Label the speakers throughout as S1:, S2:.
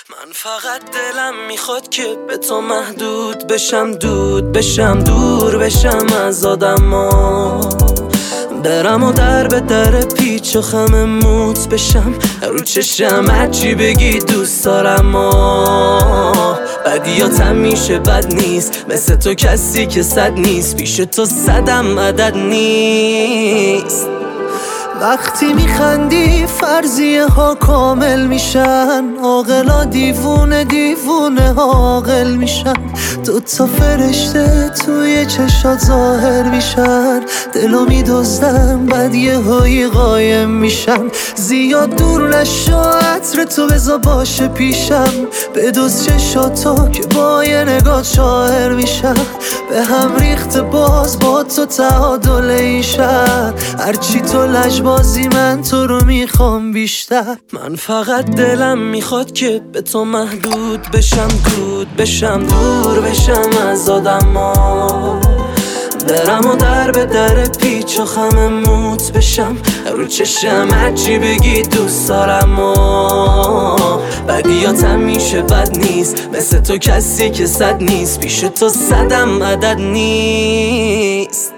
S1: من فقط دلم میخواد که به تو محدود بشم، دود بشم، دور بشم از آدما، برم و در به در پیچ و خم موت بشم، رو چشم هرچی بگی دوست دارم. بدیاتم میشه بد نیست، مثل تو کسی که صد نیست، پیش تو صدم عدد نیست. وقتی میخندی فرضیه ها کامل میشن، عاقلا دیوونه دیوونه عاقل میشن، دوتا فرشته توی چشات ظاهر میشن، دلو میدزدن بعد یه هایی قایم میشن. زیاد دور نشو، عطر تو بزا باشه پیشم، بدوز چشاتو که با یه نگاه شاعر میشن، به هم ریخت باز با تو تعادل ایشن، هرچی تو لجبازی من تو رو میخوام بیشتر. من فقط دلم میخواد که به تو محدود بشم، دود بشم، دور بشم از آدما، برم و در به در پیچ و خم موت بشم، رو چشم هرچی بگی دوست دارم. بدیاتم میشه بد نیست، مثل تو کسی که صد نیست، پیش تو صدم عدد نیست.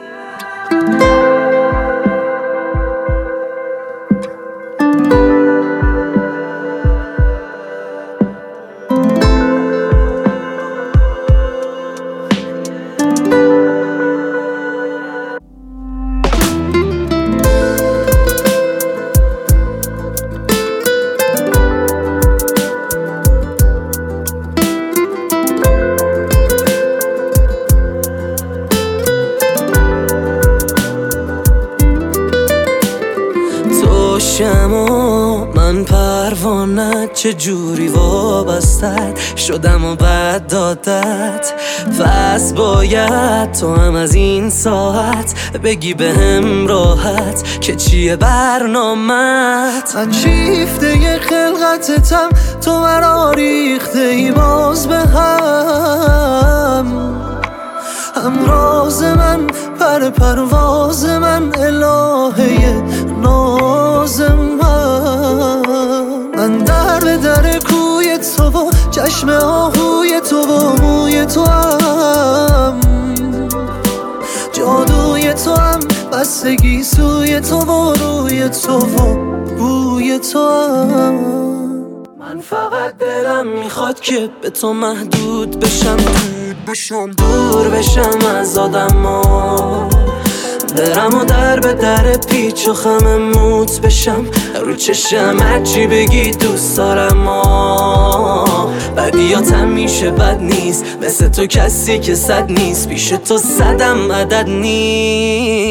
S1: شما من پروانه چجوری وابستت شدم و بعد دادت، پس باید تو هم از این ساعت بگی بهم راحت که چیه برنامت. من شیفته ی خلقتتم، تو مرا ریخته ای باز به هم راز من، پر پرواز من، الهه ناز من در به در کوی تو و چشم آهوی تو و موی تو هم، جادوی تو هم، بستگی سوی تو و روی تو و بوی تو هم. من فقط دلم میخواد که به تو محدود بشم، دود بشم، دور بشم از آدما، برم و در به در پیچ و خم موت بشم، رو چشم هرچی بگی دوست دارم. بدیاتم میشه بد نیست، مثل تو کسی که صد نیست، پیش تو صدم عدد نیست.